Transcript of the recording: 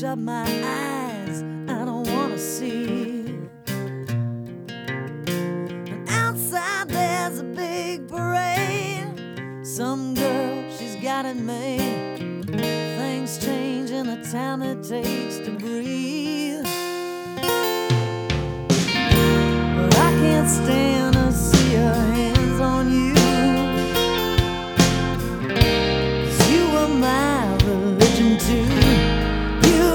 shut my eyes, I don't wanna see. And outside there's a big parade. Some girl, she's got it made. Things change in the time it takes to breathe. But I can't stand